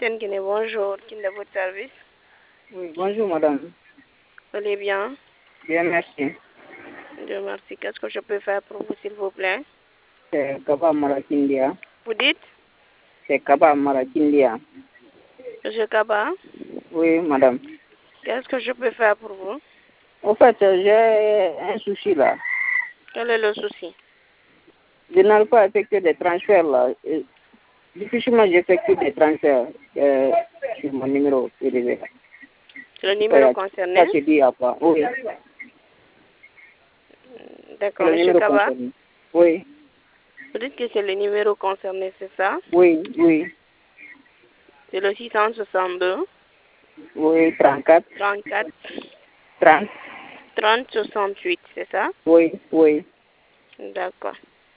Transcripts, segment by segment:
Blamten Guinée, bonjour. Qui est de votre service? Oui, bonjour madame. Vous allez bien? Bien, merci. Dieu merci. Qu'est-ce que je peux faire pour vous, s'il vous plaît? C'est Kaba Marakindia. Vous dites? C'est Kaba Marakindia. Monsieur Kaba, Oui, madame. qu'est-ce que je peux faire pour vous? En fait, j'ai un souci là. Quel est le souci? Je n'arrive pas à effectuer des transferts là. Difficilement j'effectue des transferts sur mon numéro privé. C'est le numéro Ça concerné? se dit à quoi? Oui. D'accord, Le monsieur numéro Kaba. concerné. Oui. Vous dites que c'est le numéro concerné, c'est ça? Oui, oui. C'est le 662 Oui, 34, 34 30. 30 68, c'est ça? Oui, oui. D'accord.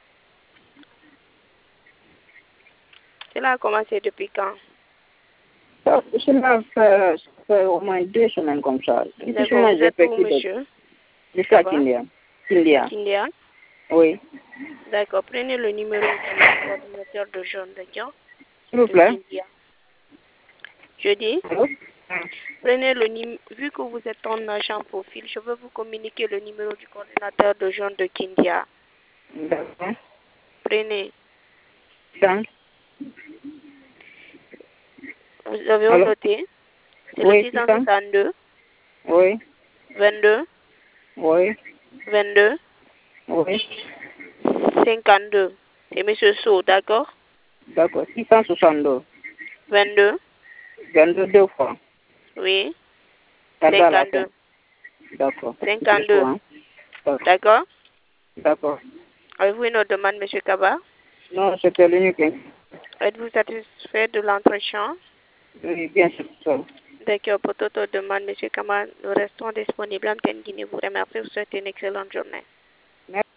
Cela a commencé depuis quand? Cela fait au moins 2 semaines comme ça. D'accord. Difficilement Vous êtes où, j'effectue des... monsieur? Jusqu'à Kaba? Kindia. Kindia. Kindia? Oui. D'accord. Prenez le numéro de notre coordinateur de jeunes, d'accord? S'il vous De plaît. Kindia. Je dis, Allô? prenez le numéro, vu que vous êtes en agent profil, je veux vous communiquer le numéro du coordinateur de jeunes de Kindia. D'accord. Prenez. Donc, Vous avez allô? noté? C'est le Oui, 662 oui, 22 oui, 22 oui. 52. C'est monsieur Sow, d'accord? D'accord. 662. 22, 22 fois. oui, Tarde à la fin. 52. D'accord. C'est chaud, 52. hein? D'accord. D'accord? D'accord. Avez-vous une autre demande, monsieur Kaba? Non, c'était l'unique. Hein. Êtes-vous satisfait de l'entretien? Oui, bien sûr. D'accord, pour toute autre demande, monsieur Kaba, nous restons disponibles en Guinée. Vous remercie, vous souhaitez une excellente journée.